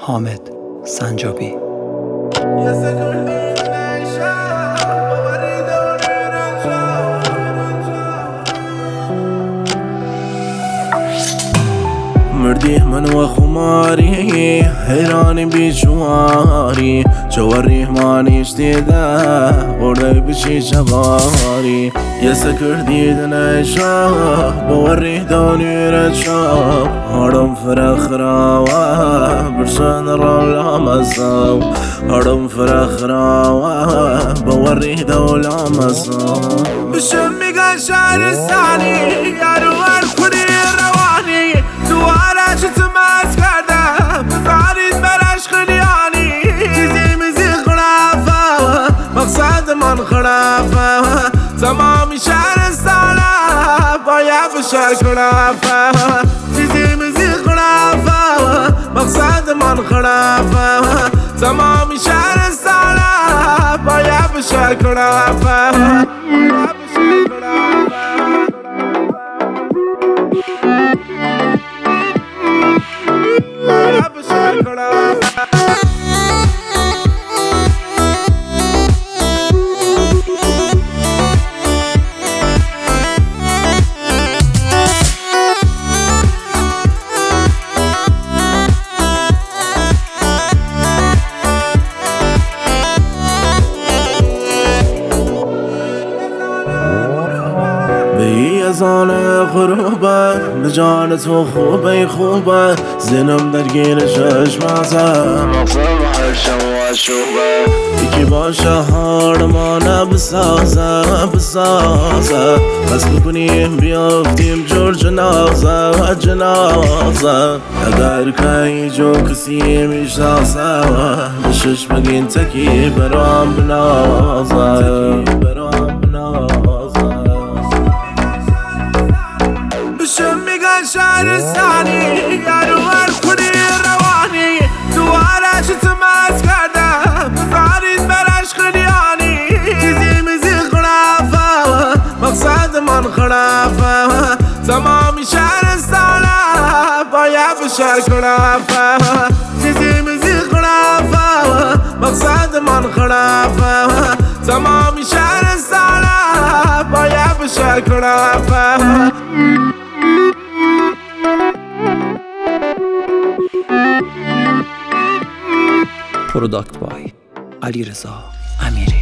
حامد سنجابی. مردی من و خماری حیرانی بیشواری جواری مانیش دیده برده بشی شواری یه سکر دیدن ایشا باوری دانی رچا هارم فرخراوه برسان را لامزاو هارم فرخراوه باوری دولا مزاو بشم میگن شهرستانی یارو الکنی روانی دوارش تماس کردم فرید برش خلیانی چیزی میزی خرافه مقصد من خرافه تمامی شهرستانه باید بشه خرافه چیزی میزی خرافه مقصد من خرافه تمامی شهرستانه باید بشه خرافه زان غروبه به جان تو خوبه زنم درگیر چشمته مقصد هرشم و شوبه یکی باشه هارمانه بسازه بس بکنیم بیافتیم جور جنازه اگر که جو کسی میشناسه بشش بگین تکی برام بنازه شهرستانی یارو الکنی روانی دوارش تماس کردم فرید برش خلیانی چیزی میزی خرافه مقصد من خرافه تمامی شهرستانه باید بشه خرافه چیزی میزی خرافه مقصد من خرافه تمامی شهرستانه باید بشه خرافه. پروداکت بای علیرضا امیری.